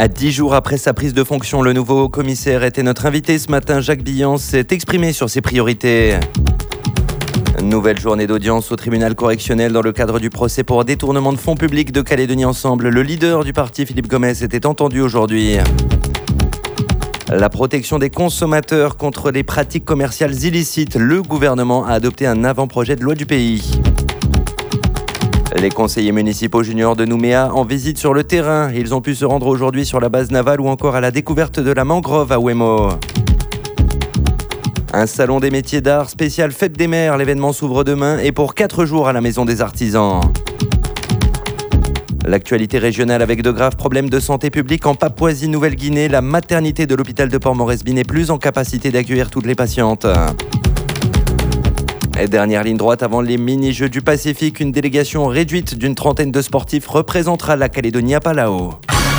À 10 jours après sa prise de fonction, le nouveau commissaire était notre invité ce matin. Jacques Billan s'est exprimé sur ses priorités. Nouvelle journée d'audience au tribunal correctionnel dans le cadre du procès pour détournement de fonds publics de Calédonie Ensemble. Le leader du parti, Philippe Gomès, était entendu aujourd'hui. La protection des consommateurs contre les pratiques commerciales illicites. Le gouvernement a adopté un avant-projet de loi du pays. Les conseillers municipaux juniors de Nouméa en visite sur le terrain. Ils ont pu se rendre aujourd'hui sur la base navale ou encore à la découverte de la mangrove à Ouémo. Un salon des métiers d'art spécial Fête des Mères. L'événement s'ouvre demain et pour 4 jours à la Maison des Artisans. L'actualité régionale avec de graves problèmes de santé publique en Papouasie-Nouvelle-Guinée. La maternité de l'hôpital de Port-Moresby n'est plus en capacité d'accueillir toutes les patientes. Et dernière ligne droite avant les mini-jeux du Pacifique, une délégation réduite d'une trentaine de sportifs représentera la Calédonie à Palau.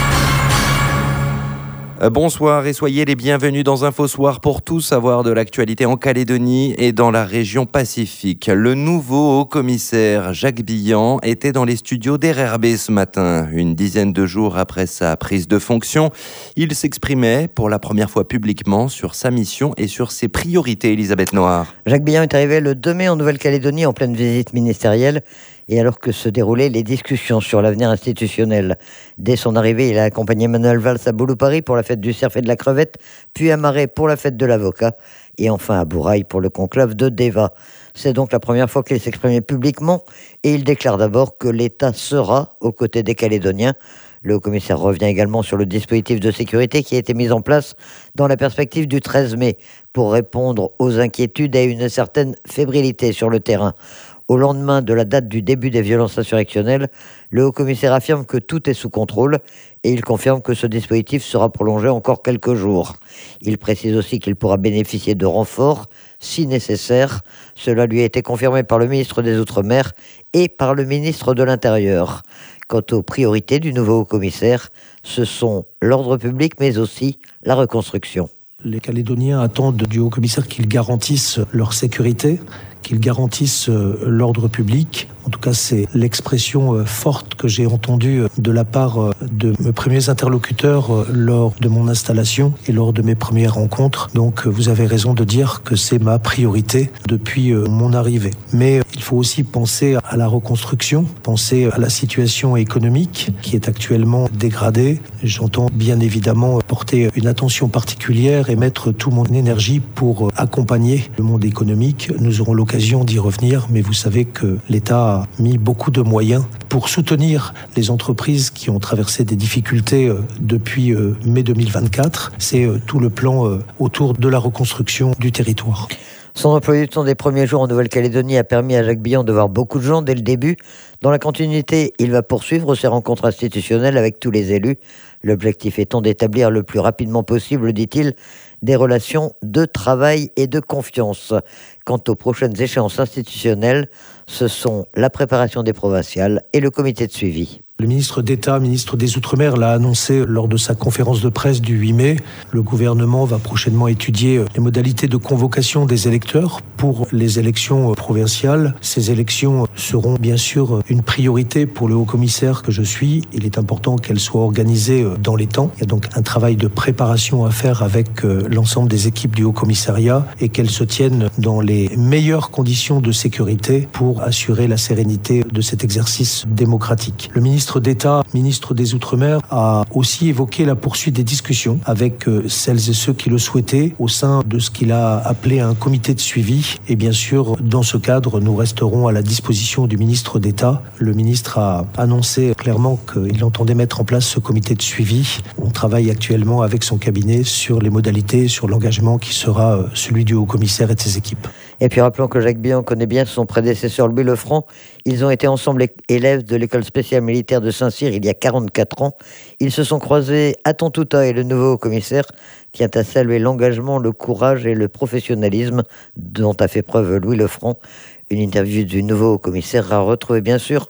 Bonsoir et soyez les bienvenus dans Info Soir pour tout savoir de l'actualité en Calédonie et dans la région Pacifique. Le nouveau haut-commissaire Jacques Billan était dans les studios d'RRB ce matin. Une dizaine de jours après sa prise de fonction, il s'exprimait pour la première fois publiquement sur sa mission et sur ses priorités. Elisabeth Noir. Jacques Billan est arrivé le 2 mai en Nouvelle-Calédonie en pleine visite ministérielle. Et alors que se déroulaient les discussions sur l'avenir institutionnel. Dès son arrivée, il a accompagné Manuel Valls à Boulou-Paris pour la fête du cerf et de la crevette, puis à Marais pour la fête de l'avocat, et enfin à Bourail pour le conclave de Deva. C'est donc la première fois qu'il s'exprimait publiquement, et il déclare d'abord que l'État sera aux côtés des Calédoniens. Le haut-commissaire revient également sur le dispositif de sécurité qui a été mis en place dans la perspective du 13 mai pour répondre aux inquiétudes et à une certaine fébrilité sur le terrain. Au lendemain de la date du début des violences insurrectionnelles, le haut-commissaire affirme que tout est sous contrôle et il confirme que ce dispositif sera prolongé encore quelques jours. Il précise aussi qu'il pourra bénéficier de renforts si nécessaire. Cela lui a été confirmé par le ministre des Outre-mer et par le ministre de l'Intérieur. Quant aux priorités du nouveau haut-commissaire, ce sont l'ordre public mais aussi la reconstruction. Les Calédoniens attendent du haut-commissaire qu'il garantisse leur sécurité, qu'il garantisse l'ordre public. En tout cas, c'est l'expression forte que j'ai entendue de la part de mes premiers interlocuteurs lors de mon installation et lors de mes premières rencontres. Donc, vous avez raison de dire que c'est ma priorité depuis mon arrivée. Mais il faut aussi penser à la reconstruction, penser à la situation économique qui est actuellement dégradée. J'entends bien évidemment porter une attention particulière et mettre toute mon énergie pour accompagner le monde économique. Nous aurons l'occasion d'y revenir, mais vous savez que l'État a mis beaucoup de moyens pour soutenir les entreprises qui ont traversé des difficultés depuis mai 2024. C'est tout le plan autour de la reconstruction du territoire. Son emploi du temps des premiers jours en Nouvelle-Calédonie a permis à Jacques Billan de voir beaucoup de gens dès le début. Dans la continuité, il va poursuivre ses rencontres institutionnelles avec tous les élus. L'objectif étant d'établir le plus rapidement possible, dit-il, des relations de travail et de confiance. Quant aux prochaines échéances institutionnelles, ce sont la préparation des provinciales et le comité de suivi. Le ministre d'État, ministre des Outre-mer, l'a annoncé lors de sa conférence de presse du 8 mai. Le gouvernement va prochainement étudier les modalités de convocation des électeurs pour les élections provinciales. Ces élections seront bien sûr une priorité pour le haut-commissaire que je suis. Il est important qu'elles soient organisées dans les temps. Il y a donc un travail de préparation à faire avec l'ensemble des équipes du haut-commissariat et qu'elles se tiennent dans les meilleures conditions de sécurité pour assurer la sérénité de cet exercice démocratique. Le ministre d'État, ministre des Outre-mer, a aussi évoqué la poursuite des discussions avec celles et ceux qui le souhaitaient au sein de ce qu'il a appelé un comité de suivi. Et bien sûr, dans ce cadre, nous resterons à la disposition du ministre d'État. Le ministre a annoncé clairement qu'il entendait mettre en place ce comité de suivi. On travaille actuellement avec son cabinet sur les modalités, sur l'engagement qui sera celui du haut-commissaire et de ses équipes. Et puis rappelons que Jacques Billan connaît bien son prédécesseur Louis Lefranc. Ils ont été ensemble élèves de l'école spéciale militaire de Saint-Cyr il y a 44 ans. Ils se sont croisés à Tontouta et le nouveau commissaire tient à saluer l'engagement, le courage et le professionnalisme dont a fait preuve Louis Lefranc. Une interview du nouveau commissaire à retrouver bien sûr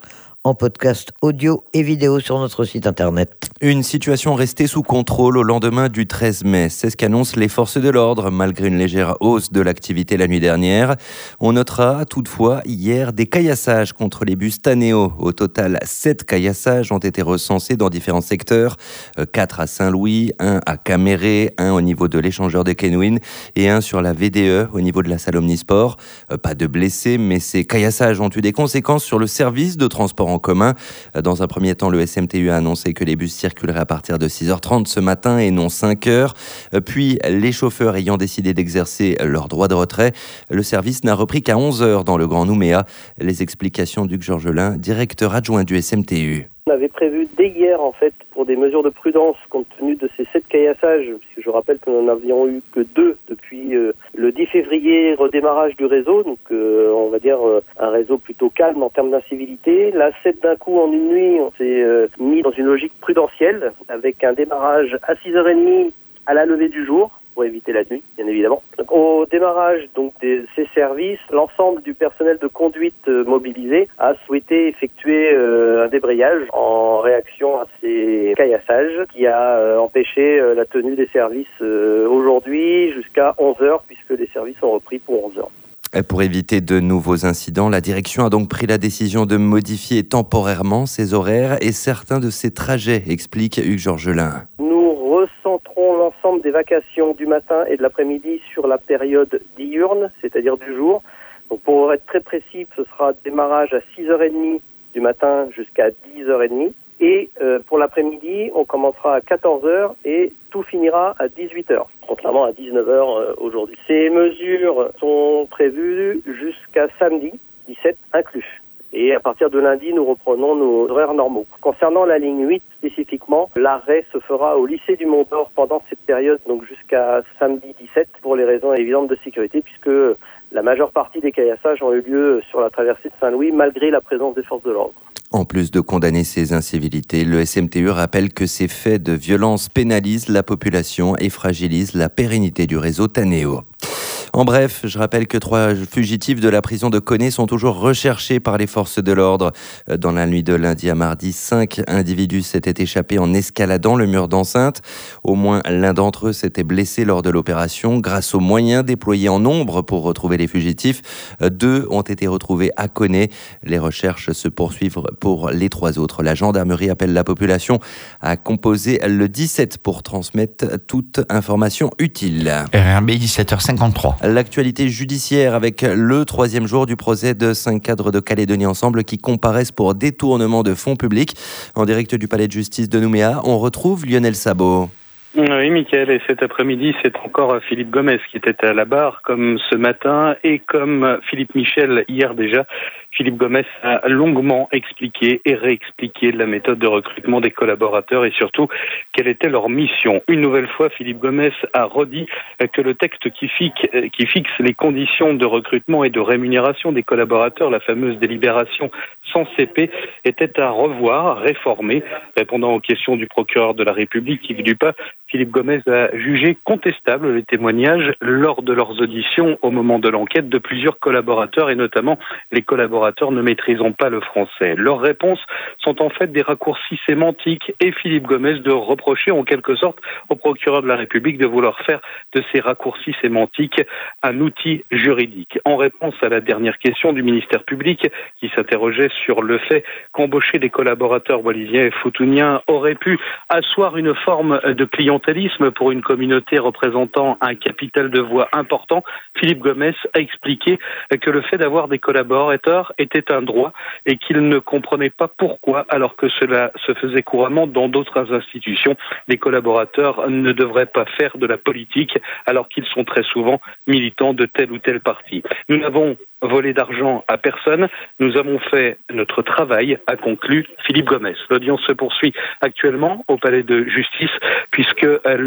en podcast audio et vidéo sur notre site internet. Une situation restée sous contrôle au lendemain du 13 mai. C'est ce qu'annoncent les forces de l'ordre, malgré une légère hausse de l'activité la nuit dernière. On notera toutefois hier des caillassages contre les bus Taneo. Au total, 7 caillassages ont été recensés dans différents secteurs. 4 à Saint-Louis, 1 à Caméré, 1 au niveau de l'échangeur de Kenwin et 1 sur la VDE au niveau de la salle Omnisport. Pas de blessés, mais ces caillassages ont eu des conséquences sur le service de transport en commun. Dans un premier temps, le SMTU a annoncé que les bus circuleraient à partir de 6h30 ce matin et non 5h. Puis, les chauffeurs ayant décidé d'exercer leur droit de retrait, le service n'a repris qu'à 11h dans le Grand Nouméa. Les explications d'Hugues Georgelin, directeur adjoint du SMTU. On avait prévu dès hier, en fait, pour des mesures de prudence, compte tenu de ces 7 caillassages, puisque je rappelle que nous n'en avions eu que 2 depuis le 10 février, redémarrage du réseau, donc on va dire un réseau plutôt calme en termes d'incivilité. Là, 7 d'un coup en une nuit, on s'est mis dans une logique prudentielle, avec un démarrage à 6h30 à la levée du jour, pour éviter la nuit, bien évidemment. Donc, au démarrage de ces services, l'ensemble du personnel de conduite mobilisé a souhaité effectuer un débrayage en réaction à ces caillassages qui a empêché la tenue des services aujourd'hui jusqu'à 11h, puisque les services ont repris pour 11h. Pour éviter de nouveaux incidents, la direction a donc pris la décision de modifier temporairement ses horaires et certains de ses trajets, explique Hugues Georgelin. Nous recentrons l'ensemble des vacations du matin et de l'après-midi sur la période diurne, c'est-à-dire du jour. Donc pour être très précis, ce sera démarrage à 6h30 du matin jusqu'à 10h30. Et pour l'après-midi, on commencera à 14h et tout finira à 18h, contrairement à 19h aujourd'hui. Ces mesures sont prévues jusqu'à samedi 17 inclus. Et à partir de lundi, nous reprenons nos horaires normaux. Concernant la ligne 8 spécifiquement, l'arrêt se fera au lycée du Mont-d'Or pendant cette période, donc jusqu'à samedi 17, pour les raisons évidentes de sécurité, puisque la majeure partie des caillassages ont eu lieu sur la traversée de Saint-Louis, malgré la présence des forces de l'ordre. En plus de condamner ces incivilités, le SMTU rappelle que ces faits de violence pénalisent la population et fragilisent la pérennité du réseau Taneo. En bref, je rappelle que 3 fugitifs de la prison de Koné sont toujours recherchés par les forces de l'ordre. Dans la nuit de lundi à mardi, 5 individus s'étaient échappés en escaladant le mur d'enceinte. Au moins l'un d'entre eux s'était blessé lors de l'opération. Grâce aux moyens déployés en nombre pour retrouver les fugitifs, 2 ont été retrouvés à Koné. Les recherches se poursuivent pour les 3 autres. La gendarmerie appelle la population à composer le 17 pour transmettre toute information utile. RRB 17h53. L'actualité judiciaire avec le 3e jour du procès de 5 cadres de Calédonie Ensemble qui comparaissent pour détournement de fonds publics. En direct du palais de justice de Nouméa, on retrouve Lionel Sabot. Oui, Mickaël, et cet après-midi, c'est encore Philippe Gomès qui était à la barre, comme ce matin, et comme Philippe Michel hier déjà. Philippe Gomès a longuement expliqué et réexpliqué la méthode de recrutement des collaborateurs et surtout quelle était leur mission. Une nouvelle fois, Philippe Gomès a redit que le texte qui fixe les conditions de recrutement et de rémunération des collaborateurs, la fameuse délibération sans CP, était à revoir, réformer. Répondant aux questions du procureur de la République, Yves Dupas, Philippe Gomès a jugé contestable les témoignages lors de leurs auditions au moment de l'enquête de plusieurs collaborateurs et notamment les collaborateurs ne maîtrisant pas le français. Leurs réponses sont en fait des raccourcis sémantiques et Philippe Gomès de reprocher en quelque sorte au procureur de la République de vouloir faire de ces raccourcis sémantiques un outil juridique. En réponse à la dernière question du ministère public qui s'interrogeait sur le fait qu'embaucher des collaborateurs wallisiens et futuniens aurait pu asseoir une forme de clientélisme pour une communauté représentant un capital de voix important, Philippe Gomès a expliqué que le fait d'avoir des collaborateurs était un droit et qu'il ne comprenait pas pourquoi, alors que cela se faisait couramment dans d'autres institutions, les collaborateurs ne devraient pas faire de la politique alors qu'ils sont très souvent militants de tel ou tel parti. Nous n'avons volé d'argent à personne, nous avons fait notre travail, a conclu Philippe Gomès. L'audience se poursuit actuellement au palais de justice puisque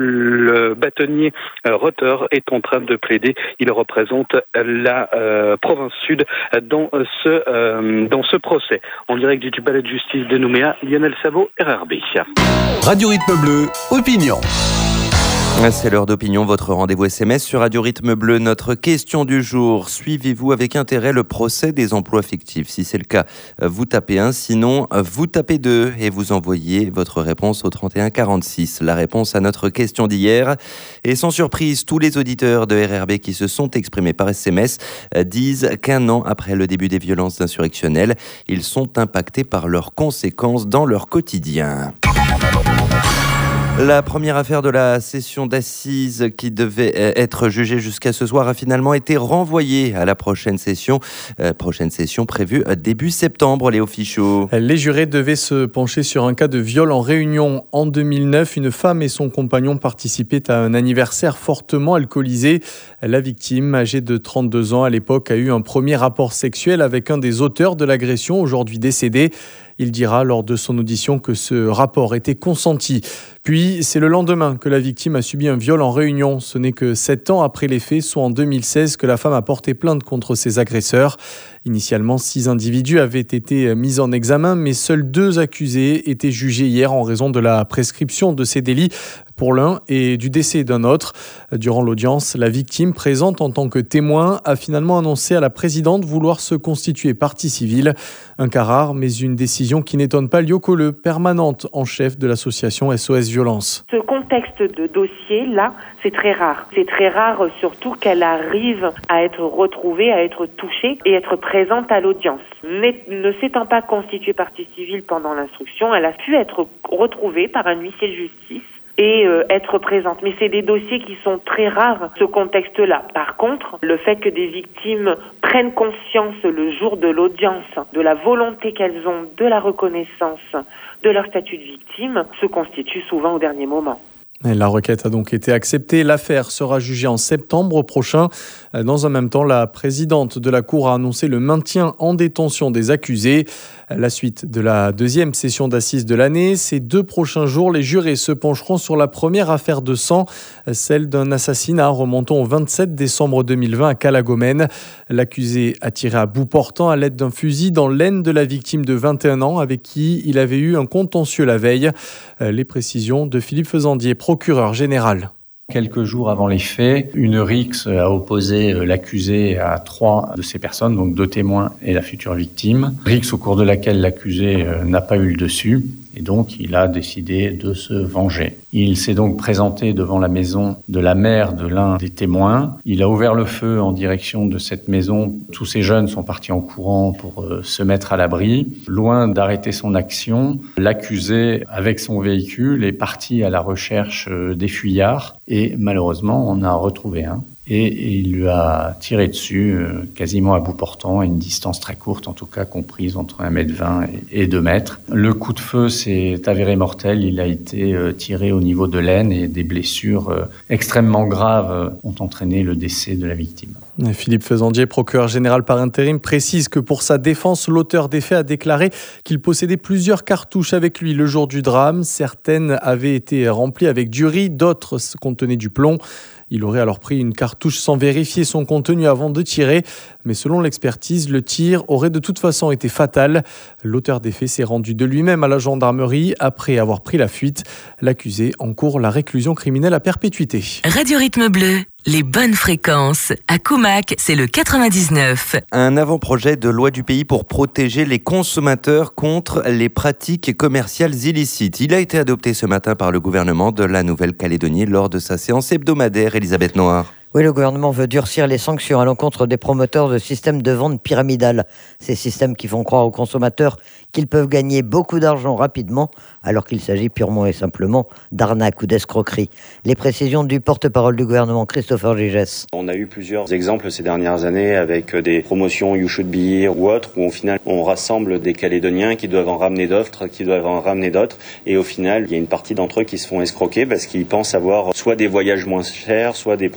le bâtonnier Rotter est en train de plaider. Il représente la province sud dans ce procès. En direct du palais de justice de Nouméa, Lionel Sabot, RRB. Radio Rythme Bleu, opinion. C'est l'heure d'opinion, votre rendez-vous SMS sur Radio Rythme Bleu. Notre question du jour: suivez-vous avec intérêt le procès des emplois fictifs? Si c'est le cas, vous tapez 1, sinon vous tapez 2 et vous envoyez votre réponse au 31 46. La réponse à notre question d'hier. Et sans surprise, tous les auditeurs de RRB qui se sont exprimés par SMS disent qu'un an après le début des violences insurrectionnelles, ils sont impactés par leurs conséquences dans leur quotidien. La première affaire de la session d'assises qui devait être jugée jusqu'à ce soir a finalement été renvoyée à la prochaine session prévue début septembre, Léo Fichot. Les jurés devaient se pencher sur un cas de viol en Réunion. En 2009, une femme et son compagnon participaient à un anniversaire fortement alcoolisé. La victime, âgée de 32 ans à l'époque, a eu un premier rapport sexuel avec un des auteurs de l'agression, aujourd'hui décédé. Il dira lors de son audition que ce rapport était consenti. Puis, c'est le lendemain que la victime a subi un viol en Réunion. Ce n'est que 7 ans après les faits, soit en 2016, que la femme a porté plainte contre ses agresseurs. Initialement, 6 individus avaient été mis en examen, mais seuls 2 accusés étaient jugés hier en raison de la prescription de ces délits pour l'un et du décès d'un autre. Durant l'audience, la victime, présente en tant que témoin, a finalement annoncé à la présidente vouloir se constituer partie civile. Un cas rare, mais une décision qui n'étonne pas Lyoko Le, permanente en chef de l'association SOS Violence. Ce contexte de dossier, là, c'est très rare. C'est très rare surtout qu'elle arrive à être retrouvée, à être touchée et être présente à l'audience. Mais ne s'étant pas constituée partie civile pendant l'instruction, elle a pu être retrouvée par un huissier de justice et être présente. Mais c'est des dossiers qui sont très rares, ce contexte-là. Par contre, le fait que des victimes prennent conscience le jour de l'audience de la volonté qu'elles ont de la reconnaissance de leur statut de victime se constitue souvent au dernier moment. La requête a donc été acceptée. L'affaire sera jugée en septembre prochain. Dans un même temps, la présidente de la Cour a annoncé le maintien en détention des accusés. La suite de la deuxième session d'assises de l'année. Ces 2 prochains jours, les jurés se pencheront sur la première affaire de sang, celle d'un assassinat remontant au 27 décembre 2020 à Calagomène. L'accusé a tiré à bout portant à l'aide d'un fusil dans l'aine de la victime de 21 ans avec qui il avait eu un contentieux la veille. Les précisions de Philippe Faisandier, procureur général. Quelques jours avant les faits, une rixe a opposé l'accusé à 3 de ces personnes, donc 2 témoins et la future victime. Rixe au cours de laquelle l'accusé n'a pas eu le dessus et donc il a décidé de se venger. Il s'est donc présenté devant la maison de la mère de l'un des témoins. Il a ouvert le feu en direction de cette maison. Tous ces jeunes sont partis en courant pour se mettre à l'abri. Loin d'arrêter son action, l'accusé, avec son véhicule, est parti à la recherche des fuyards. Et malheureusement, on a retrouvé un. Et il lui a tiré dessus quasiment à bout portant, à une distance très courte, en tout cas comprise entre 1,20 m et 2 mètres. Le coup de feu s'est avéré mortel. Il a été tiré au niveau de l'aine et des blessures extrêmement graves ont entraîné le décès de la victime. Philippe Faisandier, procureur général par intérim, précise que pour sa défense, l'auteur des faits a déclaré qu'il possédait plusieurs cartouches avec lui le jour du drame. Certaines avaient été remplies avec du riz, d'autres contenaient du plomb. Il aurait alors pris une cartouche sans vérifier son contenu avant de tirer. Mais selon l'expertise, le tir aurait de toute façon été fatal. L'auteur des faits s'est rendu de lui-même à la gendarmerie après avoir pris la fuite. L'accusé encourt la réclusion criminelle à perpétuité. Radio Rythme Bleu, les bonnes fréquences. À Coumac, c'est le 99. Un avant-projet de loi du pays pour protéger les consommateurs contre les pratiques commerciales illicites. Il a été adopté ce matin par le gouvernement de la Nouvelle-Calédonie lors de sa séance hebdomadaire. Elisabeth Noir. Oui, le gouvernement veut durcir les sanctions à l'encontre des promoteurs de systèmes de vente pyramidales. Ces systèmes qui font croire aux consommateurs qu'ils peuvent gagner beaucoup d'argent rapidement, alors qu'il s'agit purement et simplement d'arnaque ou d'escroquerie. Les précisions du porte-parole du gouvernement, Christopher Gigès. On a eu plusieurs exemples ces dernières années avec des promotions You Should Be Here ou autres, où au final on rassemble des Calédoniens qui doivent en ramener d'autres, et au final il y a une partie d'entre eux qui se font escroquer parce qu'ils pensent avoir soit des voyages moins chers, soit des produits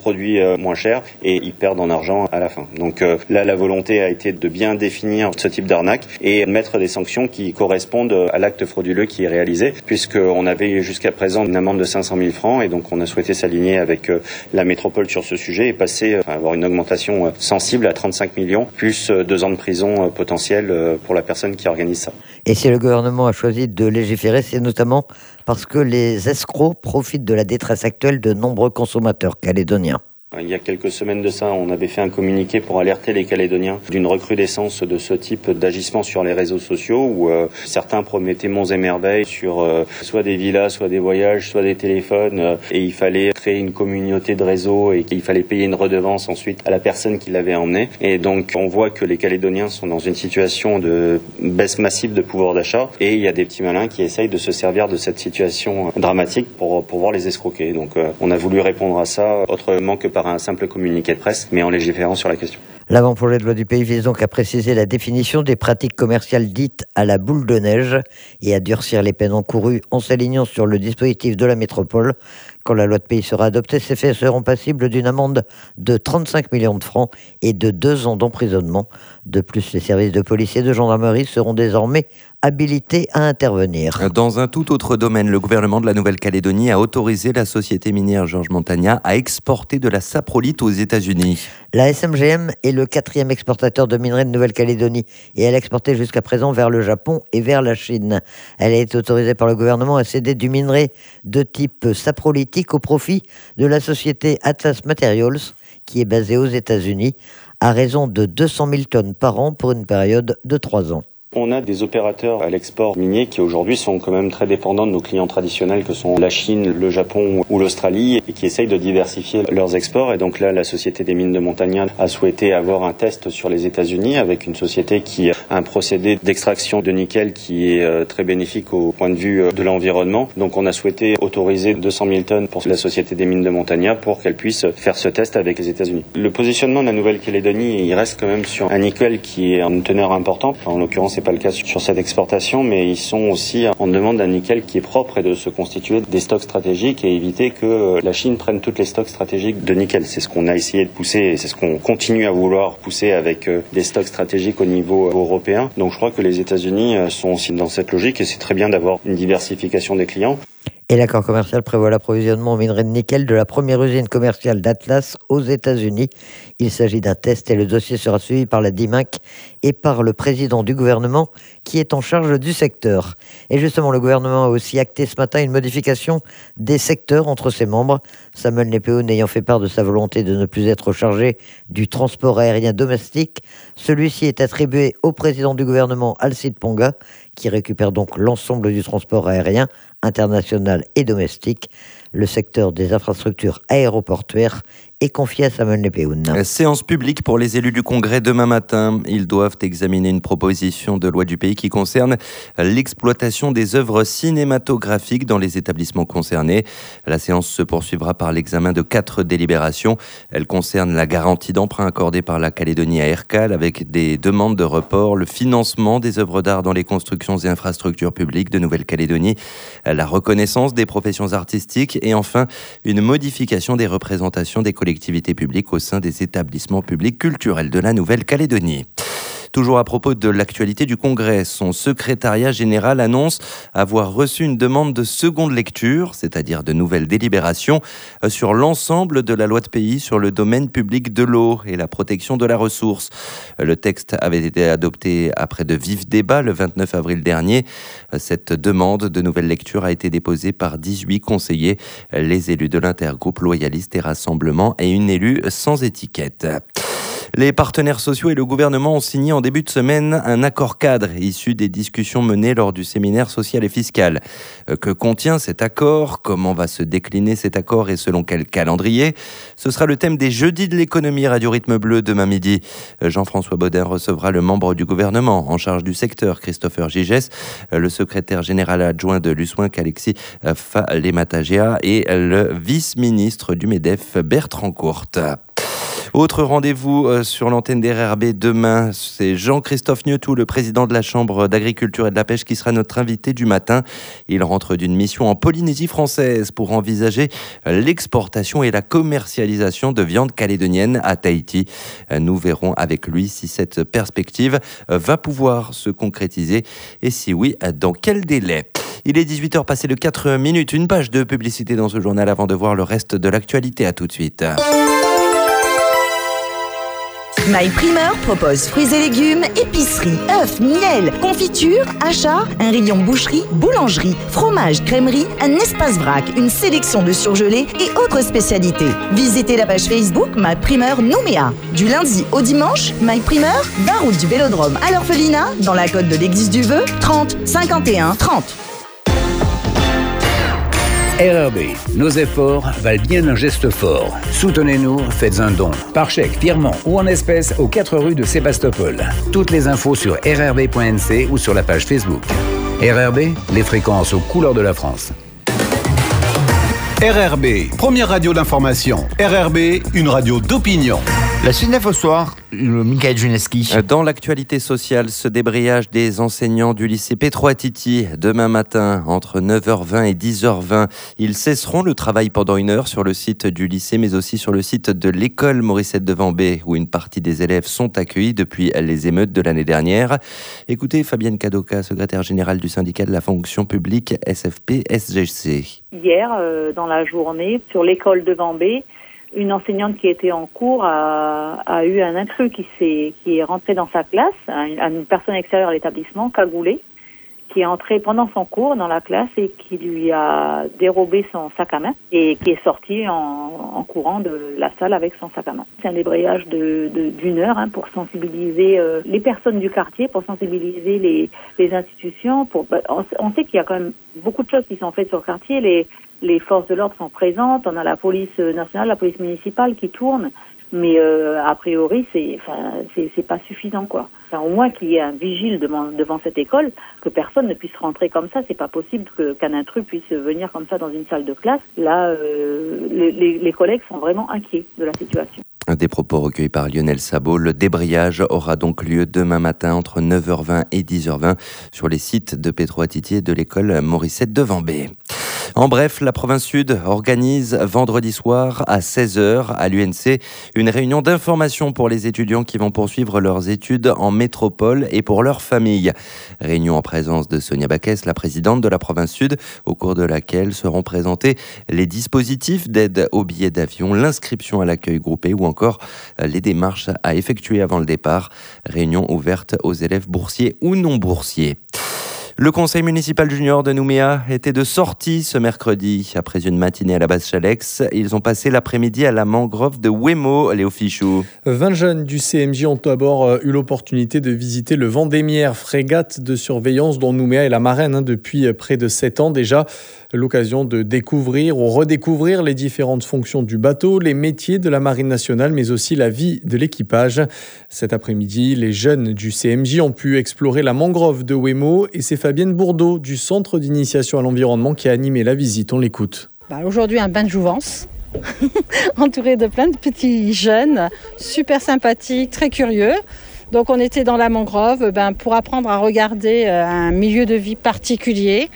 moins cher et ils perdent en argent à la fin. Donc là, la volonté a été de bien définir ce type d'arnaque et mettre des sanctions qui correspondent à l'acte frauduleux qui est réalisé, puisqu'on avait jusqu'à présent une amende de 500 000 francs et donc on a souhaité s'aligner avec la métropole sur ce sujet et passer, avoir une augmentation sensible à 35 millions, plus 2 ans de prison potentielle pour la personne qui organise ça. Et si le gouvernement a choisi de légiférer, c'est notamment parce que les escrocs profitent de la détresse actuelle de nombreux consommateurs calédoniens. Il y a quelques semaines de ça, on avait fait un communiqué pour alerter les Calédoniens d'une recrudescence de ce type d'agissement sur les réseaux sociaux où certains promettaient monts et merveilles sur soit des villas, soit des voyages, soit des téléphones et il fallait créer une communauté de réseau et qu'il fallait payer une redevance ensuite à la personne qui l'avait emmené. Et donc on voit que les Calédoniens sont dans une situation de baisse massive de pouvoir d'achat et il y a des petits malins qui essayent de se servir de cette situation dramatique pour pouvoir les escroquer. Donc on a voulu répondre à ça autrement que par un simple communiqué de presse, mais en légiférant sur la question. L'avant-projet de loi du pays vise donc à préciser la définition des pratiques commerciales dites à la boule de neige et à durcir les peines encourues en s'alignant sur le dispositif de la métropole. Quand la loi de pays sera adoptée, ces faits seront passibles d'une amende de 35 millions de francs et de 2 ans d'emprisonnement. De plus, les services de police et de gendarmerie seront désormais habilités à intervenir. Dans un tout autre domaine, le gouvernement de la Nouvelle-Calédonie a autorisé la société minière Georges Montagna à exporter de la saprolite aux États-Unis. La SMGM est le 4e exportateur de minerais de Nouvelle-Calédonie et elle exportait jusqu'à présent vers le Japon et vers la Chine. Elle a été autorisée par le gouvernement à céder du minerai de type saprolitique au profit de la société Atlas Materials qui est basée aux États-Unis à raison de 200 000 tonnes par an pour une période de 3 ans. On a des opérateurs à l'export minier qui aujourd'hui sont quand même très dépendants de nos clients traditionnels que sont la Chine, le Japon ou l'Australie et qui essayent de diversifier leurs exports. Et donc là, la Société des mines de Montagna a souhaité avoir un test sur les États-Unis avec une société qui a un procédé d'extraction de nickel qui est très bénéfique au point de vue de l'environnement. Donc on a souhaité autoriser 200 000 tonnes pour la Société des mines de Montagna pour qu'elle puisse faire ce test avec les États-Unis. Le positionnement de la Nouvelle-Calédonie, il reste quand même sur un nickel qui est une teneur importante. En l'occurrence, c'est pas le cas sur cette exportation, mais ils sont aussi en demande d'un nickel qui est propre et de se constituer des stocks stratégiques et éviter que la Chine prenne toutes les stocks stratégiques de nickel. C'est ce qu'on a essayé de pousser et c'est ce qu'on continue à vouloir pousser avec des stocks stratégiques au niveau européen. Donc je crois que les États-Unis sont aussi dans cette logique et c'est très bien d'avoir une diversification des clients. Et l'accord commercial prévoit l'approvisionnement en minerai de nickel de la première usine commerciale d'Atlas aux États-Unis. Il s'agit d'un test et le dossier sera suivi par la DIMAC et par le président du gouvernement qui est en charge du secteur. Et justement, le gouvernement a aussi acté ce matin une modification des secteurs entre ses membres. Samuel Nepéoun ayant fait part de sa volonté de ne plus être chargé du transport aérien domestique, celui-ci est attribué au président du gouvernement Alcide Ponga, qui récupère donc l'ensemble du transport aérien international et domestique. Le secteur des infrastructures aéroportuaires est confié à Samuel Nepéoun. Séance publique pour les élus du Congrès demain matin. Ils doivent examiner une proposition de loi du pays qui concerne l'exploitation des œuvres cinématographiques dans les établissements concernés. La séance se poursuivra par l'examen de 4 délibérations. Elle concerne la garantie d'emprunt accordée par la Calédonie à Ercal avec des demandes de report, le financement des œuvres d'art dans les constructions et infrastructures publiques de Nouvelle-Calédonie, la reconnaissance des professions artistiques et enfin une modification des représentations des collectivités publiques au sein des établissements publics culturels de la Nouvelle-Calédonie. Toujours à propos de l'actualité du Congrès, son secrétariat général annonce avoir reçu une demande de seconde lecture, c'est-à-dire de nouvelles délibérations, sur l'ensemble de la loi de pays sur le domaine public de l'eau et la protection de la ressource. Le texte avait été adopté après de vifs débats le 29 avril dernier. Cette demande de nouvelle lecture a été déposée par 18 conseillers, les élus de l'intergroupe Loyalistes et Rassemblement et une élue sans étiquette. Les partenaires sociaux et le gouvernement ont signé en début de semaine un accord cadre issu des discussions menées lors du séminaire social et fiscal. Que contient cet accord ? Comment va se décliner cet accord et selon quel calendrier ? Ce sera le thème des Jeudis de l'économie Radio Rythme Bleu demain midi. Jean-François Baudin recevra le membre du gouvernement en charge du secteur, Christopher Gigès, le secrétaire général adjoint de l'USWINC, Alexis Falématagea, et le vice-ministre du MEDEF, Bertrand Courte. Autre rendez-vous sur l'antenne d'RRB demain, c'est Jean-Christophe Nieutou, le président de la Chambre d'agriculture et de la pêche, qui sera notre invité du matin. Il rentre d'une mission en Polynésie française pour envisager l'exportation et la commercialisation de viande calédonienne à Tahiti. Nous verrons avec lui si cette perspective va pouvoir se concrétiser et si oui, dans quel délai. Il est 18h passé de 4 minutes, une page de publicité dans ce journal avant de voir le reste de l'actualité. À tout de suite. My Primeur propose fruits et légumes, épicerie, œufs, miel, confiture, achats, un rayon boucherie, boulangerie, fromage, crèmerie, un espace vrac, une sélection de surgelés et autres spécialités. Visitez la page Facebook My Primeur Nouméa. Du lundi au dimanche, My Primeur, 20 route du Vélodrome à l'Orphelinat, dans la côte de l'Église du Vœu, 30 51 30. RRB, nos efforts valent bien un geste fort. Soutenez-nous, faites un don. Par chèque, virement ou en espèces aux 4 rues de Sébastopol. Toutes les infos sur rrb.nc ou sur la page Facebook. RRB, les fréquences aux couleurs de la France. RRB, première radio d'information. RRB, une radio d'opinion. La suite d'info soir, Michael Juneski. Dans l'actualité sociale, ce débrayage des enseignants du lycée Petro-Atiti demain matin entre 9h20 et 10h20. Ils cesseront le travail pendant 1 heure sur le site du lycée, mais aussi sur le site de l'école Morissette de Vanbé, où une partie des élèves sont accueillis depuis les émeutes de l'année dernière. Écoutez Fabienne Kadoka, secrétaire générale du syndicat de la fonction publique SFP-SGC. Hier, dans la journée, sur l'école de Vanbé, une enseignante qui était en cours a eu un intrus qui est rentré dans sa classe, une personne extérieure à l'établissement, cagoulée, qui est entrée pendant son cours dans la classe et qui lui a dérobé son sac à main et qui est sorti en courant de la salle avec son sac à main. C'est un débrayage d'une heure pour sensibiliser les personnes du quartier, pour sensibiliser les institutions. On sait qu'il y a quand même beaucoup de choses qui sont faites sur le quartier. Les forces de l'ordre sont présentes, on a la police nationale, la police municipale qui tourne, mais a priori c'est pas suffisant quoi. Enfin, au moins qu'il y ait un vigile devant cette école, que personne ne puisse rentrer comme ça. C'est pas possible qu'un intrus puisse venir comme ça dans une salle de classe. Là, les collègues sont vraiment inquiets de la situation. Des propos recueillis par Lionel Sabot. Le débrayage aura donc lieu demain matin entre 9h20 et 10h20 sur les sites de Petro-Atiti et de l'école Morissette de Vanbé. En bref, la province Sud organise vendredi soir à 16h à l'UNC une réunion d'information pour les étudiants qui vont poursuivre leurs études en métropole et pour leurs familles. Réunion en présence de Sonia Baquès, la présidente de la province Sud, au cours de laquelle seront présentés les dispositifs d'aide aux billets d'avion, l'inscription à l'accueil groupé ou encore les démarches à effectuer avant le départ. Réunion ouverte aux élèves boursiers ou non boursiers. Le conseil municipal junior de Nouméa était de sortie ce mercredi. Après une matinée à la base Chalex, ils ont passé l'après-midi à la mangrove de Wemo, Léo Fichou. 20 jeunes du CMJ ont d'abord eu l'opportunité de visiter le Vendémiaire, frégate de surveillance dont Nouméa est la marraine depuis près de 7 ans déjà. L'occasion de découvrir ou redécouvrir les différentes fonctions du bateau, les métiers de la marine nationale, mais aussi la vie de l'équipage. Cet après-midi, les jeunes du CMJ ont pu explorer la mangrove de Wemo et c'est Fabienne Bourdeau du Centre d'initiation à l'environnement qui a animé la visite. On l'écoute. Aujourd'hui, un bain de jouvence, entouré de plein de petits jeunes, super sympathiques, très curieux. Donc on était dans la mangrove pour apprendre à regarder un milieu de vie particulier,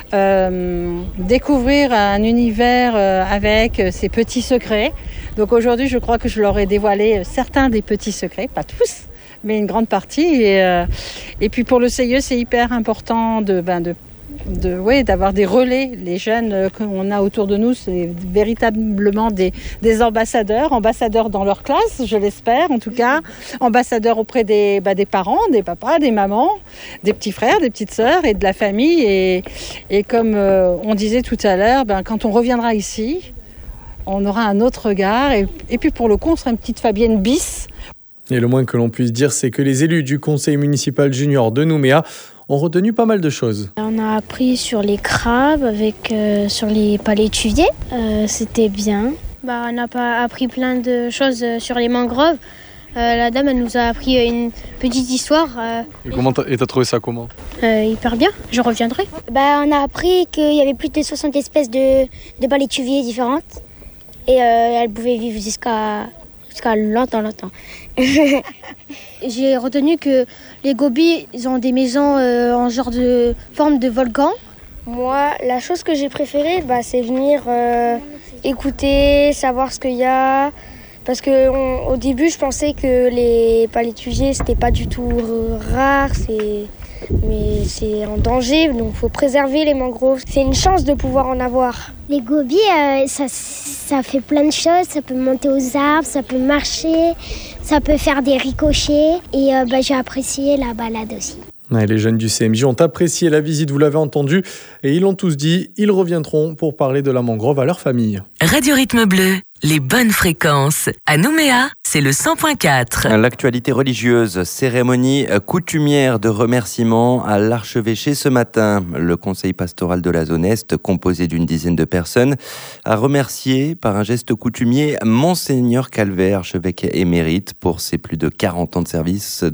découvrir un univers avec ses petits secrets. Donc aujourd'hui, je crois que je leur ai dévoilé certains des petits secrets, pas tous, mais une grande partie. Et puis pour le CIE, c'est hyper important d'avoir des relais. Les jeunes qu'on a autour de nous, c'est véritablement des ambassadeurs dans leur classe, je l'espère en tout cas, ambassadeurs auprès des parents, des papas, des mamans, des petits frères, des petites sœurs et de la famille. Et comme on disait tout à l'heure, quand on reviendra ici, on aura un autre regard. Et puis pour le coup, on sera une petite Fabienne bis. Et le moins que l'on puisse dire, c'est que les élus du conseil municipal junior de Nouméa ont retenu pas mal de choses. On a appris sur les crabes, sur les palétuviers. C'était bien. On a appris plein de choses sur les mangroves. La dame elle nous a appris une petite histoire. Et t'as trouvé ça comment ? Hyper bien, je reviendrai. On a appris qu'il y avait plus de 60 espèces de palétuviers différentes. Et elles pouvaient vivre jusqu'à jusqu'à longtemps. J'ai retenu que les gobies, ils ont des maisons en genre de forme de volcan. Moi, la chose que j'ai préférée, c'est venir écouter, savoir ce qu'il y a. Parce qu'au début, je pensais que les palétuviers, c'était pas du tout rare, mais c'est en danger, donc il faut préserver les mangroves. C'est une chance de pouvoir en avoir. Les gobies, ça fait plein de choses, ça peut monter aux arbres, ça peut marcher, ça peut faire des ricochets et j'ai apprécié la balade aussi. Les jeunes du CMJ ont apprécié la visite, vous l'avez entendu, et ils l'ont tous dit, ils reviendront pour parler de la mangrove à leur famille. Radio Rythme Bleu, les bonnes fréquences. À Nouméa, c'est le 100.4. L'actualité religieuse, cérémonie coutumière de remerciement à l'archevêché ce matin. Le conseil pastoral de la zone Est, composé d'une dizaine de personnes, a remercié par un geste coutumier Monseigneur Calvet, archevêque émérite, pour ses plus de 40 ans de service,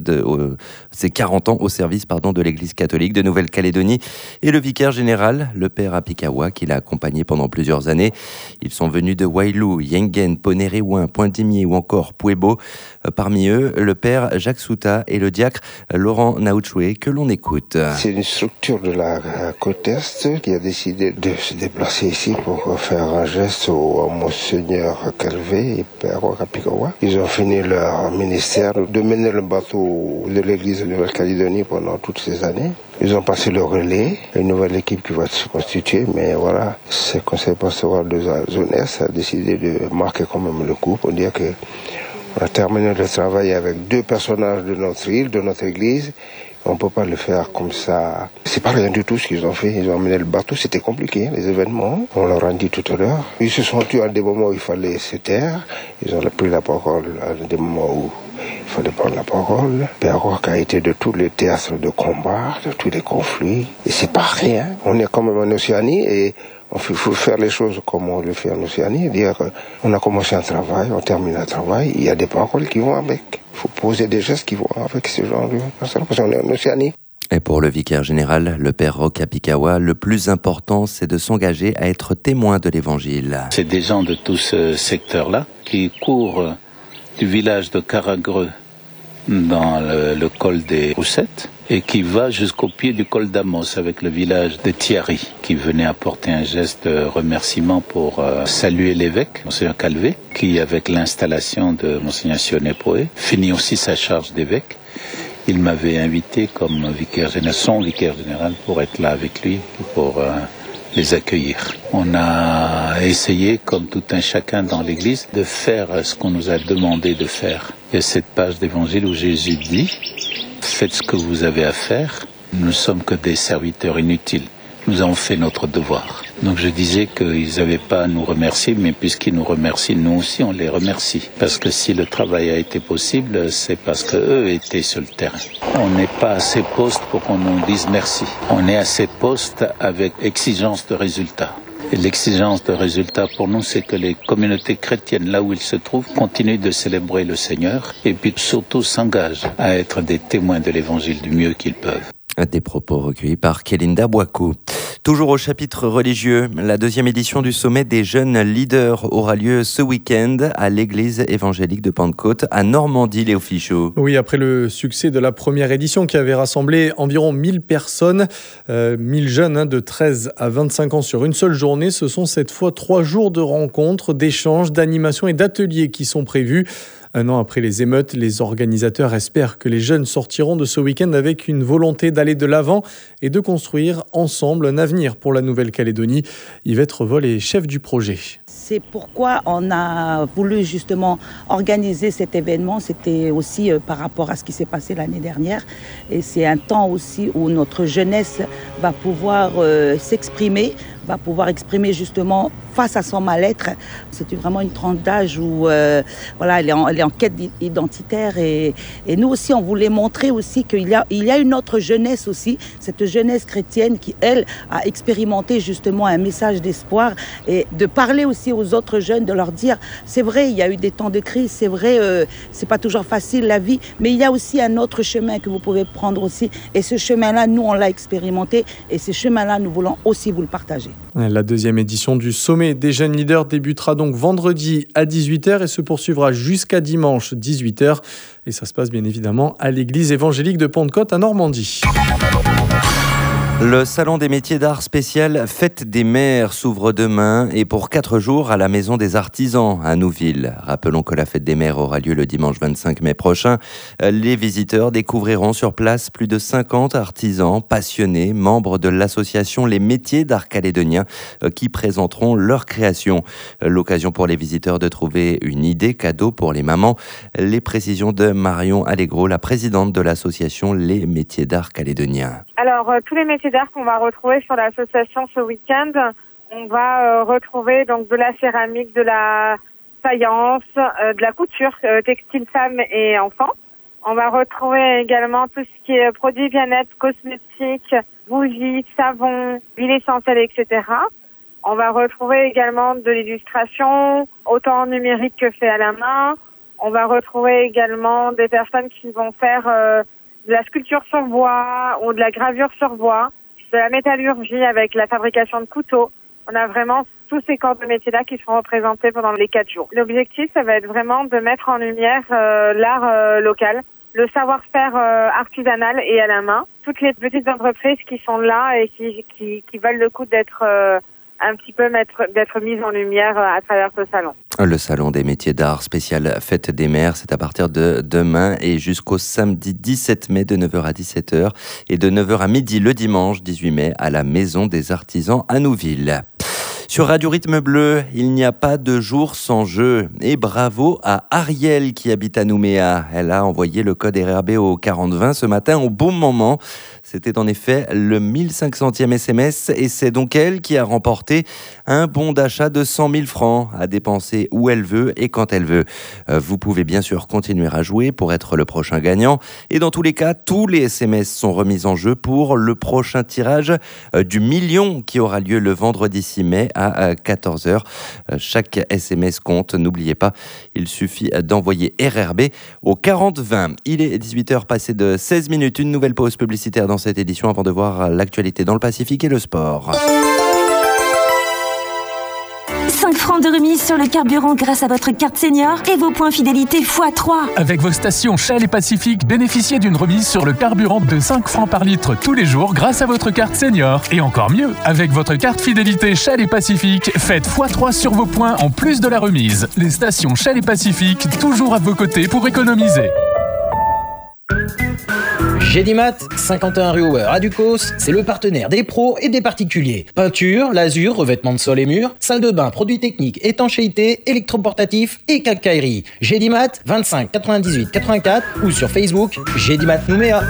ses 40 ans au service de l'Église catholique de Nouvelle-Calédonie, et le vicaire général, le père Apikawa, qui l'a accompagné pendant plusieurs années. Ils sont venus de Wailou, Yengen, Ponéré-Ouin, Pointe-Dimier ou encore Puebo. Parmi eux, le père Jacques Souta et le diacre Laurent Naouchoué, que l'on écoute. C'est une structure de la côte Est qui a décidé de se déplacer ici pour faire un geste au Monseigneur Calvet et père Apikawa. Ils ont fini leur ministère de mener le bateau de l'Église de Nouvelle-Calédonie pendant toutes ces années. Ils ont passé le relais, une nouvelle équipe qui va se constituer, mais voilà, ce conseil pastoral de la zone Est a décidé de marquer quand même le coup pour dire que on a terminé le travail avec 2 personnages de notre île, de notre église. On ne peut pas le faire comme ça. C'est pas rien du tout ce qu'ils ont fait. Ils ont emmené le bateau, c'était compliqué, les événements. On leur a dit tout à l'heure. Ils se sont tués à des moments où il fallait se taire. Ils ont pris la parole à des moments où il fallait prendre la parole. Père Roch a été de tous les théâtres de combat, de tous les conflits. Et c'est pas rien. On est quand même en Océanie et il faut faire les choses comme on le fait en Océanie. Dire on a commencé un travail, on termine un travail. Il y a des paroles qui vont avec. Il faut poser des gestes qui vont avec ce genre de personnes parce qu'on est en Océanie. Et pour le vicaire général, le père Roch Apikawa, le plus important, c'est de s'engager à être témoin de l'Évangile. C'est des gens de tout ce secteur-là qui courent du village de Caragreux dans le col des Roussettes et qui va jusqu'au pied du col d'Amos avec le village de Thierry qui venait apporter un geste de remerciement pour saluer l'évêque, Monseigneur Calvet, qui avec l'installation de Monseigneur Sioné-Poé finit aussi sa charge d'évêque. Il m'avait invité comme vicaire général, son vicaire général, pour être là avec lui, pour les accueillir. On a essayé, comme tout un chacun dans l'église, de faire ce qu'on nous a demandé de faire. Il y a cette page d'évangile où Jésus dit « Faites ce que vous avez à faire, nous ne sommes que des serviteurs inutiles. Nous avons fait notre devoir. » Donc je disais qu'ils n'avaient pas à nous remercier, mais puisqu'ils nous remercient, nous aussi on les remercie. Parce que si le travail a été possible, c'est parce qu'eux étaient sur le terrain. On n'est pas à ces postes pour qu'on nous dise merci. On est à ces postes avec exigence de résultat. Et l'exigence de résultat pour nous, c'est que les communautés chrétiennes, là où ils se trouvent, continuent de célébrer le Seigneur et puis surtout s'engagent à être des témoins de l'Évangile du mieux qu'ils peuvent. Des propos recueillis par Kélinda Boakou. Toujours au chapitre religieux, la 2e édition du sommet des jeunes leaders aura lieu ce week-end à l'église évangélique de Pentecôte à Normandie, Léo Fichot. Oui, après le succès de la première édition qui avait rassemblé environ 1000 personnes, 1000 jeunes de 13 à 25 ans sur une seule journée, ce sont cette fois 3 jours de rencontres, d'échanges, d'animations et d'ateliers qui sont prévus. Un an après les émeutes, les organisateurs espèrent que les jeunes sortiront de ce week-end avec une volonté d'aller de l'avant et de construire ensemble un avenir pour la Nouvelle-Calédonie. Yvette Revol est chef du projet. C'est pourquoi on a voulu justement organiser cet événement. C'était aussi par rapport à ce qui s'est passé l'année dernière. Et c'est un temps aussi où notre jeunesse va pouvoir s'exprimer, va pouvoir exprimer justement face à son mal-être. C'est vraiment une tranche d'âge où voilà, elle est en quête identitaire et nous aussi on voulait montrer aussi qu'il y a une autre jeunesse aussi, cette jeunesse chrétienne qui elle a expérimenté justement un message d'espoir et de parler aussi aux autres jeunes, de leur dire c'est vrai il y a eu des temps de crise, c'est vrai c'est pas toujours facile la vie, mais il y a aussi un autre chemin que vous pouvez prendre aussi et ce chemin-là nous on l'a expérimenté et ce chemin-là nous voulons aussi vous le partager. La deuxième édition du Sommet des jeunes leaders débutera donc vendredi à 18h et se poursuivra jusqu'à dimanche 18h. Et ça se passe bien évidemment à l'église évangélique de Pentecôte à Normandie. Le Salon des métiers d'art spécial Fête des Mères s'ouvre demain et pour 4 jours à la Maison des Artisans à Nouville. Rappelons que la Fête des Mères aura lieu le dimanche 25 mai prochain. Les visiteurs découvriront sur place plus de 50 artisans passionnés, membres de l'association Les Métiers d'Art Calédoniens qui présenteront leurs créations. L'occasion pour les visiteurs de trouver une idée cadeau pour les mamans. Les précisions de Marion Allegro, la présidente de l'association Les Métiers d'Art Calédoniens. Alors, tous les métiers d'art qu'on va retrouver sur l'association ce week-end, on va retrouver donc de la céramique, de la faïence, de la couture, textile femmes et enfants. On va retrouver également tout ce qui est produits bien-être, cosmétiques, bougies, savons, huiles essentielles, etc. On va retrouver également de l'illustration, autant numérique que fait à la main. On va retrouver également des personnes qui vont faire de la sculpture sur bois ou de la gravure sur bois, de la métallurgie avec la fabrication de couteaux. On a vraiment tous ces corps de métiers-là qui seront représentés pendant les 4 jours. L'objectif, ça va être vraiment de mettre en lumière l'art local, le savoir-faire artisanal et à la main. Toutes les petites entreprises qui sont là et qui valent le coup d'être un petit peu d'être mises en lumière à travers ce salon. Le Salon des métiers d'art spécial Fête des Mères, c'est à partir de demain et jusqu'au samedi 17 mai de 9h à 17h et de 9h à midi le dimanche 18 mai à la Maison des Artisans à Nouville. Sur Radio Rythme Bleu, il n'y a pas de jour sans jeu. Et bravo à Ariel qui habite à Nouméa. Elle a envoyé le code RRB au 4020 ce matin au bon moment. C'était en effet le 1500e SMS et c'est donc elle qui a remporté un bon d'achat de 100 000 francs à dépenser où elle veut et quand elle veut. Vous pouvez bien sûr continuer à jouer pour être le prochain gagnant. Et dans tous les cas, tous les SMS sont remis en jeu pour le prochain tirage du million qui aura lieu le vendredi 6 mai à 14h. Chaque SMS compte, n'oubliez pas, il suffit d'envoyer RRB au 4020. Il est 18h passé de 16 minutes, une nouvelle pause publicitaire dans cette édition avant de voir l'actualité dans le Pacifique et le sport. 5 francs de remise sur le carburant grâce à votre carte senior et vos points fidélité x3. Avec vos stations Shell et Pacifique, bénéficiez d'une remise sur le carburant de 5 francs par litre tous les jours grâce à votre carte senior. Et encore mieux, avec votre carte fidélité Shell et Pacifique, faites x3 sur vos points en plus de la remise. Les stations Shell et Pacifique, toujours à vos côtés pour économiser. Gédimat, 51 rue Hauer à Ducos, c'est le partenaire des pros et des particuliers. Peinture, lasure, revêtement de sol et murs, salle de bain, produits techniques, étanchéité, électroportatif et quincaillerie. Gédimat, 25 98 84 ou sur Facebook, Gédimat Nouméa.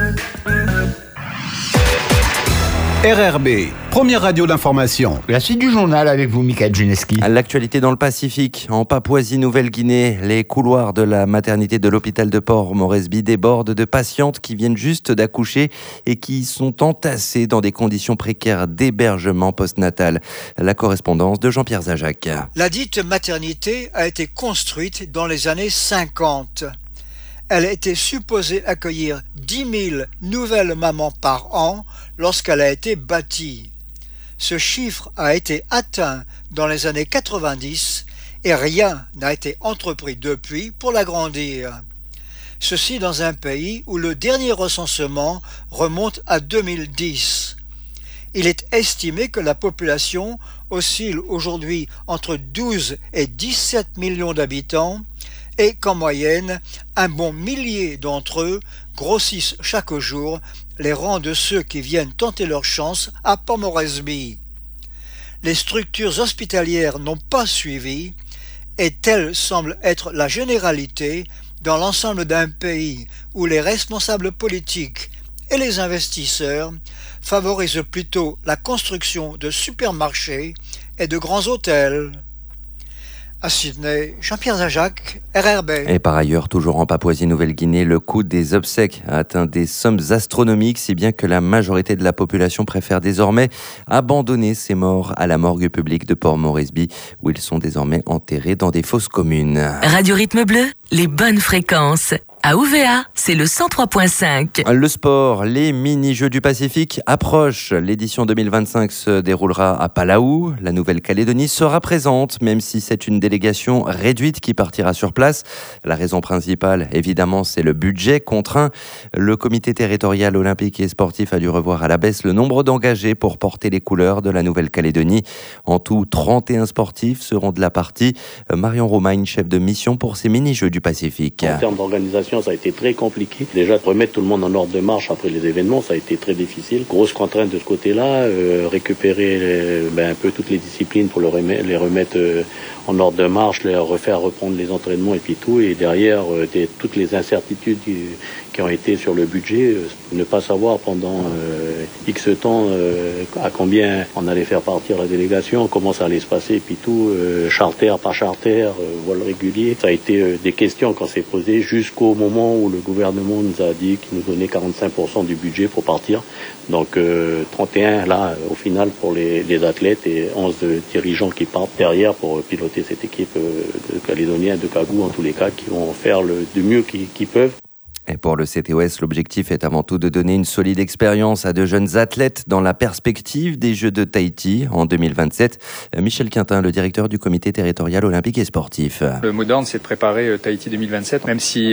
RRB, première radio d'information. La suite du journal avec vous, Michael Juneski. L'actualité dans le Pacifique. En Papouasie-Nouvelle-Guinée, les couloirs de la maternité de l'hôpital de Port Moresby débordent de patientes qui viennent juste d'accoucher et qui sont entassées dans des conditions précaires d'hébergement postnatal. La correspondance de Jean-Pierre Zajac. La dite maternité a été construite dans les années 50. Elle était supposée accueillir 10 000 nouvelles mamans par an lorsqu'elle a été bâtie. Ce chiffre a été atteint dans les années 90 et rien n'a été entrepris depuis pour l'agrandir. Ceci dans un pays où le dernier recensement remonte à 2010. Il est estimé que la population oscille aujourd'hui entre 12 et 17 millions d'habitants et qu'en moyenne, un bon millier d'entre eux grossissent chaque jour les rangs de ceux qui viennent tenter leur chance à Port Moresby. Les structures hospitalières n'ont pas suivi et telle semble être la généralité dans l'ensemble d'un pays où les responsables politiques et les investisseurs favorisent plutôt la construction de supermarchés et de grands hôtels. À Sydney, Jean-Pierre Zajac, RRB. Et par ailleurs, toujours en Papouasie-Nouvelle-Guinée, le coût des obsèques a atteint des sommes astronomiques, si bien que la majorité de la population préfère désormais abandonner ses morts à la morgue publique de Port Moresby, où ils sont désormais enterrés dans des fosses communes. Radio Rythme Bleu, les bonnes fréquences. À OVA, c'est le 103.5. Le sport, les mini-jeux du Pacifique approchent. L'édition 2025 se déroulera à Palau. La Nouvelle-Calédonie sera présente, même si c'est une délégation réduite qui partira sur place. La raison principale, évidemment, c'est le budget contraint. Le comité territorial olympique et sportif a dû revoir à la baisse le nombre d'engagés pour porter les couleurs de la Nouvelle-Calédonie. En tout, 31 sportifs seront de la partie. Marion Romagne, chef de mission pour ces mini-jeux du Pacifique. En termes d'organisation, ça a été très compliqué. Déjà, remettre tout le monde en ordre de marche après les événements, ça a été très difficile. Grosse contrainte de ce côté-là, récupérer un peu toutes les disciplines pour les remettre en ordre de marche, les refaire reprendre les entraînements et puis tout. Et derrière, toutes les incertitudes qui ont été sur le budget, ne pas savoir pendant X temps à combien on allait faire partir la délégation, comment ça allait se passer et puis tout, charter, pas charter, vol régulier. Ça a été des questions qu'on s'est posées jusqu'au moment où le gouvernement nous a dit qu'il nous donnait 45% du budget pour partir. Donc 31 là au final pour les athlètes et 11 dirigeants qui partent derrière pour piloter cette équipe de Calédoniens, de Cagou en tous les cas, qui vont faire du mieux qu'ils peuvent. Et pour le CTOS, l'objectif est avant tout de donner une solide expérience à de jeunes athlètes dans la perspective des Jeux de Tahiti en 2027. Michel Quintin, le directeur du comité territorial olympique et sportif. Le mot d'ordre, c'est de préparer Tahiti 2027. Même si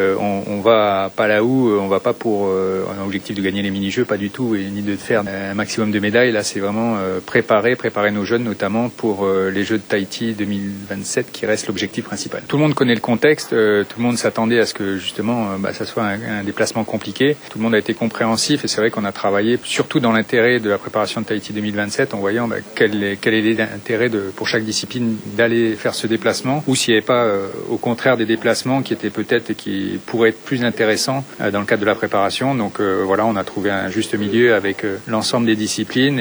on va à Palau, on va pas pour un objectif de gagner les mini-jeux, pas du tout, et ni de faire un maximum de médailles. Là, c'est vraiment préparer nos jeunes, notamment pour les Jeux de Tahiti 2027, qui reste l'objectif principal. Tout le monde connaît le contexte, tout le monde s'attendait à ce que justement ça soit un déplacement compliqué. Tout le monde a été compréhensif et c'est vrai qu'on a travaillé surtout dans l'intérêt de la préparation de Tahiti 2027 en voyant quel est l'intérêt pour chaque discipline d'aller faire ce déplacement ou s'il n'y avait pas au contraire des déplacements qui étaient peut-être et qui pourraient être plus intéressants dans le cadre de la préparation. Donc voilà, on a trouvé un juste milieu avec l'ensemble des disciplines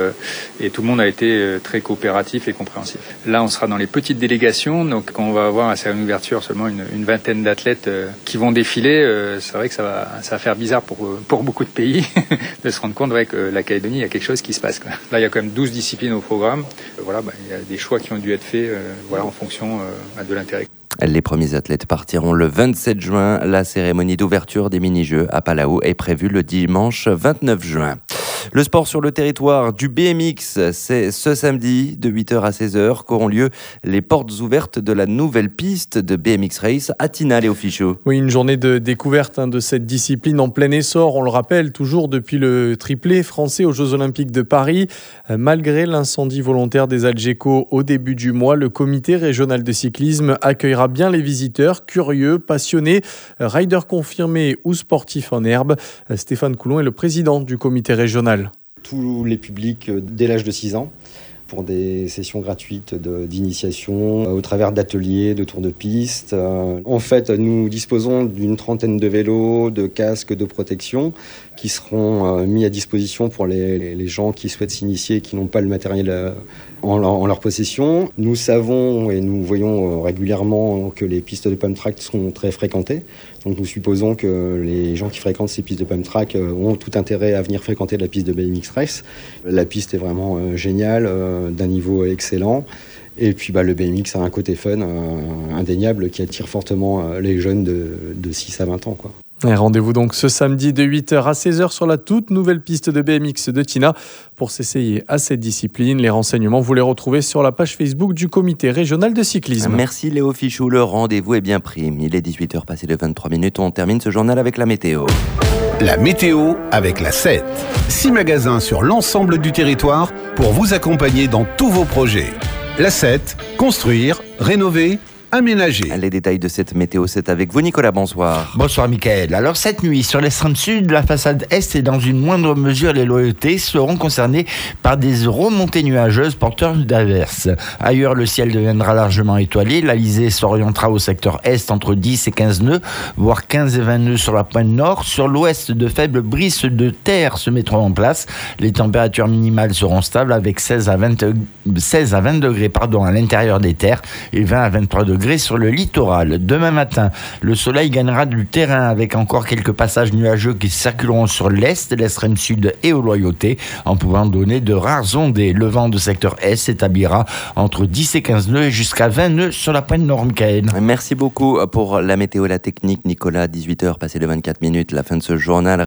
et tout le monde a été très coopératif et compréhensif. Là, on sera dans les petites délégations, donc on va avoir à une ouverture seulement une vingtaine d'athlètes qui vont défiler. C'est vrai que ça va faire bizarre pour beaucoup de pays de se rendre compte que la Calédonie, il y a quelque chose qui se passe. Là, il y a quand même 12 disciplines au programme. Il y a des choix qui ont dû être faits en fonction de l'intérêt. Les premiers athlètes partiront le 27 juin. La cérémonie d'ouverture des mini-jeux à Palau est prévue le dimanche 29 juin. Le sport sur le territoire du BMX, c'est ce samedi de 8h à 16h qu'auront lieu les portes ouvertes de la nouvelle piste de BMX Race à Tina, Léo Fichot. Oui, une journée de découverte de cette discipline en plein essor, on le rappelle, toujours depuis le triplé français aux Jeux Olympiques de Paris. Malgré l'incendie volontaire des Algeco au début du mois, le comité régional de cyclisme accueillera bien les visiteurs, curieux, passionnés, riders confirmés ou sportifs en herbe. Stéphane Coulon est le président du comité régional. Tous les publics dès l'âge de 6 ans pour des sessions gratuites d'initiation au travers d'ateliers, de tours de piste. En fait, nous disposons d'une trentaine de vélos, de casques de protection qui seront mis à disposition pour les gens qui souhaitent s'initier et qui n'ont pas le matériel en leur possession. Nous savons et nous voyons régulièrement que les pistes de pump track sont très fréquentées. Donc nous supposons que les gens qui fréquentent ces pistes de pump track ont tout intérêt à venir fréquenter la piste de BMX Race. La piste est vraiment géniale, d'un niveau excellent. Et puis le BMX a un côté fun indéniable qui attire fortement les jeunes de 6 à 20 ans, quoi. Et rendez-vous donc ce samedi de 8h à 16h sur la toute nouvelle piste de BMX de Tina pour s'essayer à cette discipline. Les renseignements, vous les retrouvez sur la page Facebook du comité régional de cyclisme. Merci Léo Fichou, le rendez-vous est bien pris. Il est 18h passé de 23 minutes, on termine ce journal avec la météo. La météo avec la 7. 6 magasins sur l'ensemble du territoire pour vous accompagner dans tous vos projets. La 7, construire, rénover, aménager. Les détails de cette météo, c'est avec vous Nicolas, bonsoir. Bonsoir Mickaël. Alors cette nuit, sur l'extrême sud de la façade est et dans une moindre mesure les loyautés seront concernées par des remontées nuageuses porteurs d'averses. Ailleurs, le ciel deviendra largement étoilé. L'Alizé s'orientera au secteur est entre 10 et 15 nœuds, voire 15 et 20 nœuds sur la pointe nord. Sur l'ouest, de faibles brises de terre se mettront en place. Les températures minimales seront stables avec 16 à 20 degrés à l'intérieur des terres et 20 à 23 degrés degrés sur le littoral. Demain matin, le soleil gagnera du terrain avec encore quelques passages nuageux qui circuleront sur l'est, l'extrême sud et aux Loyautés en pouvant donner de rares ondées. Le vent de secteur Est s'établira entre 10 et 15 nœuds et jusqu'à 20 nœuds sur la pointe nord, Michael. Merci beaucoup pour la météo et la technique, Nicolas. 18h, passé de 24 minutes, la fin de ce journal.